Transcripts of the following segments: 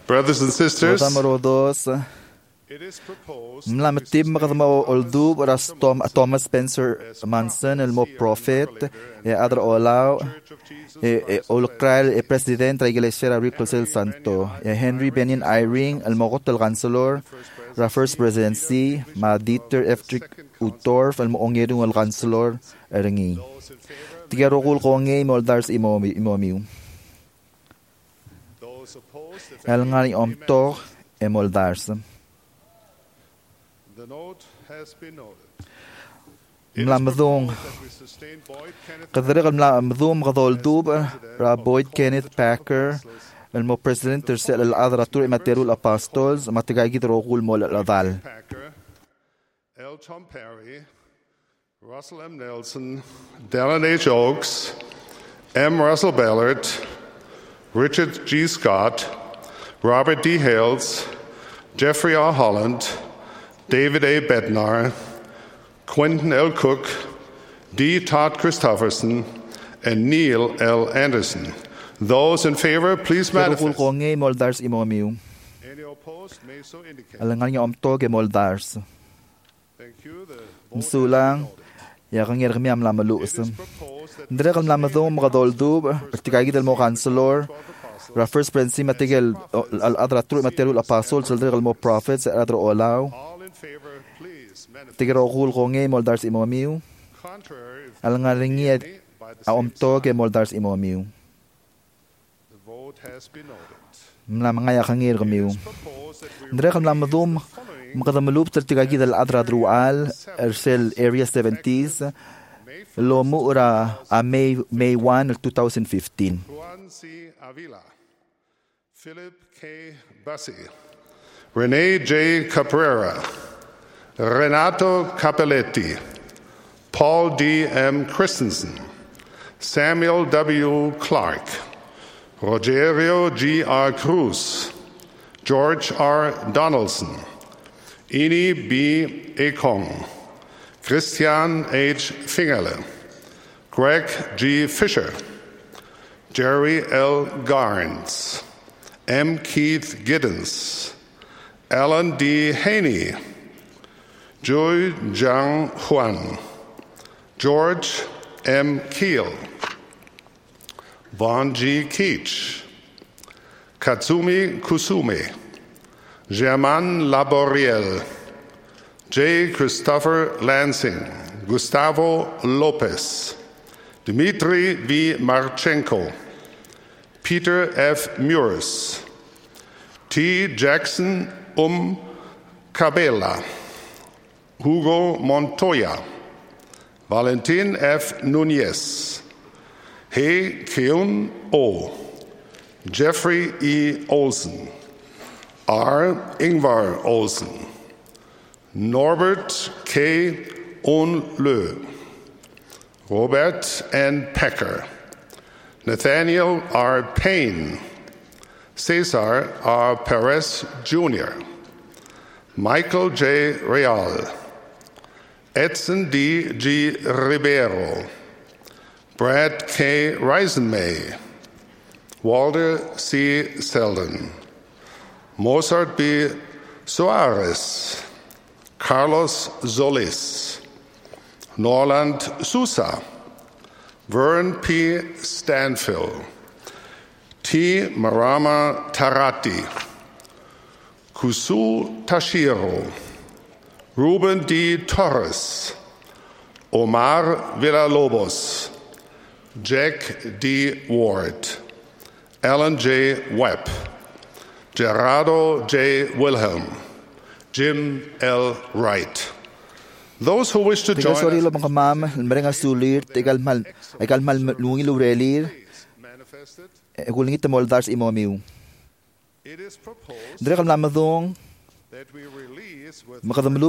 Brothers and sisters, Mlamatib makadama oldub ras Thomas Spencer Manson el mo prophet adra olaw olukral president la iglesia la Ricosel Santo Henry Benin Eyring el mo hotel councilor la first presidency ma Dieter F. Utorf el mo ongedung el councilor erengi tigarokul ko ngey moldars imomiu el ngani omtor e moldars Mlamadong Kadrigal Mlamadong Gadoldub Ra Boyd Kenneth Packer el mo president tercel el adratur imaterul apostles matigagit rogul mol ladal L. Tom Perry, Russell M. Nelson, Dallin H. Oaks, M. Russell Ballard, Richard G. Scott, Robert D. Hales, Jeffrey R. Holland, David A. Bednar, Quentin L. Cook, D. Todd Christofferson, and Neil L. Anderson. Those in favor, please manifest. Any opposed may so indicate. Thank you. Msulang yakangir kami am lamaluus. Ndre kam lamadong magadoldub tikagi del mo councilor ra first prince matigel al adra tru materul apostol saldre mo prophets adra olaw tigero kul konge moldars imomiu al ngaringi aomto ke moldars imomiu mlamanga yakangir kami ndre kam lamadong makadamalub tertigagi del adra drual ersel area 70s lo muura a May 1 2015 Juan C. Avila, Philip K. Bassi, Rene J. Caprera, Renato Capelletti, Paul D. M. Christensen, Samuel W. Clark, Rogerio G. R. Cruz, George R. Donaldson, Ini B. Ekong, Christian H. Fingerle, Greg G. Fisher, Jerry L. Garnes, M. Keith Giddens, Alan D. Haney, Joy Zhang Huan, George M. Keel, Vaughn G. Keach, Katsumi Kusume, Germain Laboriel, J. Christopher Lansing, Gustavo Lopez, Dmitry V. Marchenko, Peter F. Muris, T. Jackson Cabela, Hugo Montoya, Valentin F. Nunez, He Keun O, Jeffrey E. Olsen, R. Ingvar Olsen, Norbert K. Onlö, Robert N. Pecker, Nathaniel R. Payne, Cesar R. Perez Jr., Michael J. Real, Edson D. G. Ribeiro, Brad K. Reisenmay, Walter C. Selden, Mozart B. Soares, Carlos Solis, Norland Sousa, Vern P. Stanfill, T. Marama Tarati, Kusu Tashiro, Ruben D. Torres, Omar Villalobos, Jack D. Ward, Alan J. Webb, Gerardo J. Wilhelm, Jim L. Wright. Those who wish to join us, it is proposed that we release with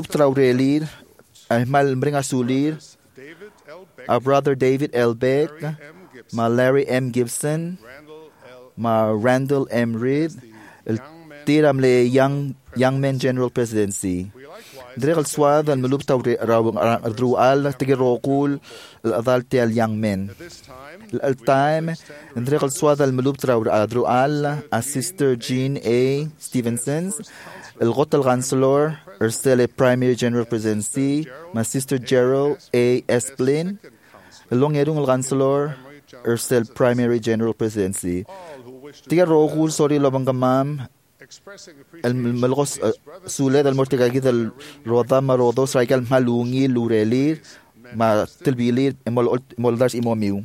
our brother David L. Beck, my Larry M. Gibson, my Randall M. Reed, Tiram le Young Men General Presidency. دريغ السواد الملوب الدروال تجروكول الأضال تيال يانغ من التايم دريغ السواد الملوب الدروال Sister Jean A. Stevensons الغوت الغانسلور Ursula Primary General Presidency ما Sister Gerald A. Esplin اللون يدون الغانسلور Ursula Primary General Presidency تجروكول سوري لبنغمام الملغوس سولاد المرتقى الروضة مرودوس رايكال مالوني لوريلي ما تلبيلي مولدارس إموميو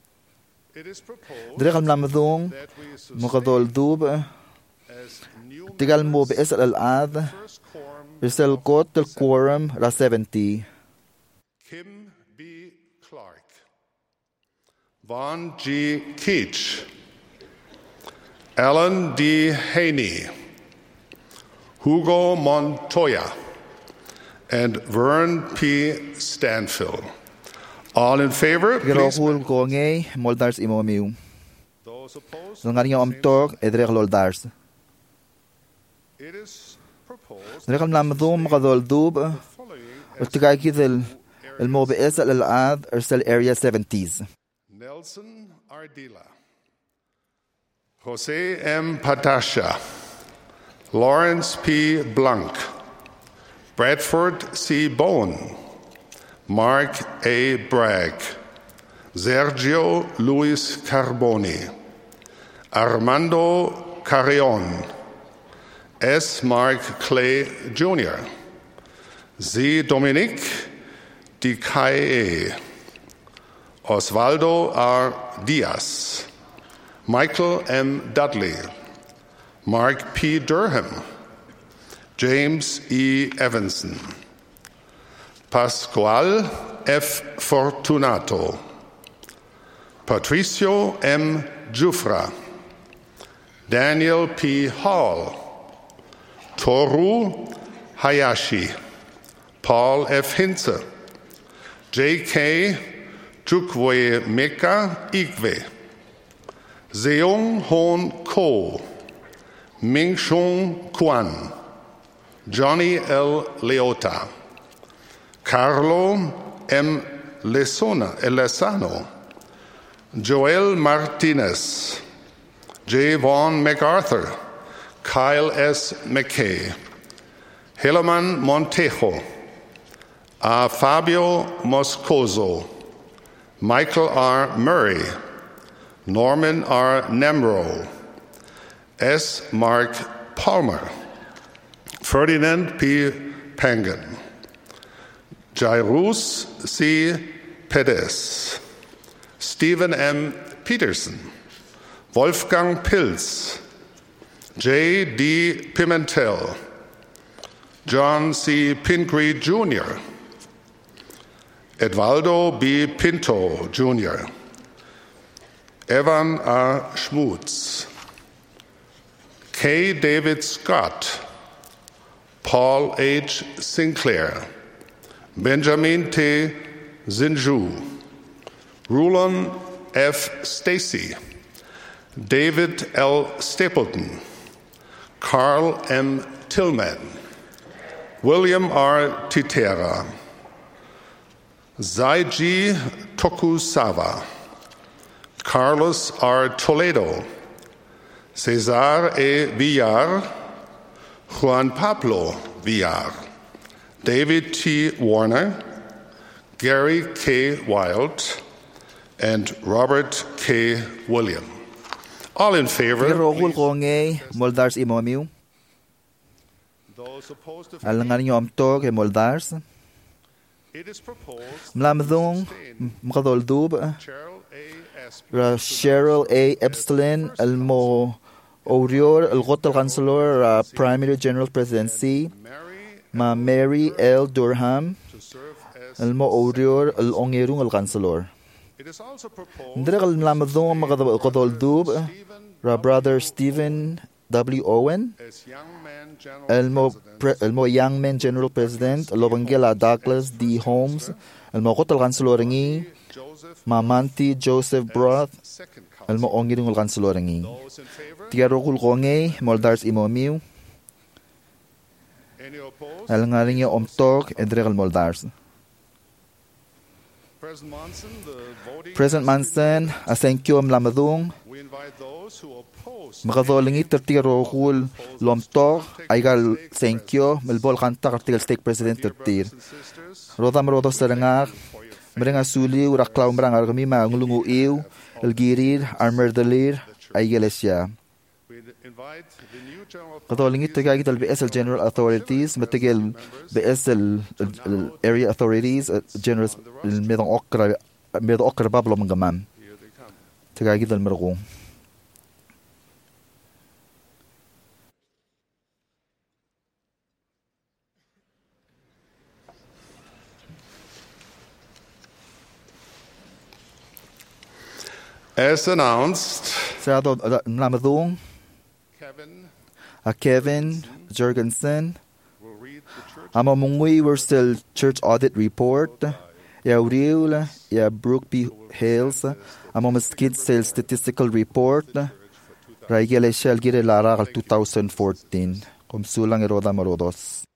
دريق الملامذون مقدول دوب تقال مو بإسر الآذ رسال قوت الكورم را 70 Kim B. Clark, Vaughn G. Keach, Alan D. Haney, Hugo Montoya, and Vern P. Stanfill. All in favor, please. تقال كونغي مولدارس إموميو Those opposed, نغاني أمتوك إدريق لولدارس it is proposed دريق الملامذون مقدول دوب following ارتقاء كذا المو بإسر الآذ رسال area 70s Nelson Ardila, Jose M. Patasha, Lawrence P. Blanc, Bradford C. Bowen, Mark A. Bragg, Sergio Luis Carboni, Armando Carrion, S. Mark Clay Jr., Z. Dominique Dicaye, Osvaldo R. Diaz, Michael M. Dudley, Mark P. Durham, James E. Evanson, Pascual F. Fortunato, Patricio M. Jufra, Daniel P. Hall, Toru Hayashi, Paul F. Hinze, J.K. Chukwe Meka Igwe, Seung Hoon Ko, Ming Shung Kwan, Johnny L. Leota, Carlo M. Lesano, Joel Martinez, J. Vaughn MacArthur, Kyle S. McKay, Helaman Montejo, A. Fabio Moscoso, Michael R. Murray, Norman R. Nemro, S. Mark Palmer, Ferdinand P. Pangan, Jairus C. Perez, Stephen M. Peterson, Wolfgang Pilz, J. D. Pimentel, John C. Pingree Jr., Edvaldo B. Pinto Jr., Evan R. Schmutz, K. David Scott, Paul H. Sinclair, Benjamin T. Zinju, Rulon F. Stacy, David L. Stapleton, Carl M. Tillman, William R. Titera, Zaiji Tokusawa, Carlos R. Toledo, Cesar E. Villar, Juan Pablo Villar, David T. Warner, Gary K. Wild, and Robert K. William. All in favor. تجروكول كونغي مولدارس إموميو Those opposed to نغاني أمتوك مولدارس it is proposed ملامذون مقدول دوب Cheryl A. Espy, شيرل A. إبستلين المو أوريور الغوت الغانسلور Primary General Presidency Mary مع ماري L. Durham to serve as المو أوريور الأونيرون الغانسلور it is also proposed ندرغ الملامذون مقدول دوب Brother Stephen W. Owen as young man general المو Young Man General President لوبنجيلا Douglas D. Holmes المو غوت الغانسلورني Joseph مع مانتي جوزيف بروث second cousin. المو أونيرون الغانسلورني Those in favor, تياروغول غونغي مولدارس إموميو Any opposed? Al ngaring omtok Edregal Moldars. President Monson, the voting. President Manson, asenkyo mlamadung, We invite those who oppose makadolingit tertiro hul lomtok, aigal senkyo, melbol kanta artikel stake president tertir. brothers and sisters Rodam rodo serengak, merenga suli uraklaw merang argami ngulungu iw, elgirir, armerdelir, aigelesya. we invite the new general Kadolingit tagagit al BSL General Authorities, matigil BSL Area Authorities, General medong okra bablo manggaman. here they come. Tagagit al merong. As announced, Sado namadung, Kevin Kevin Jurgensen, will read the church amamungwi were still church audit report, ya Uriel, ya Brooke P. Hales, amamaskid sales statistical report, Raigele Shell Gire Lara 2014, kumsulang eroda marodos.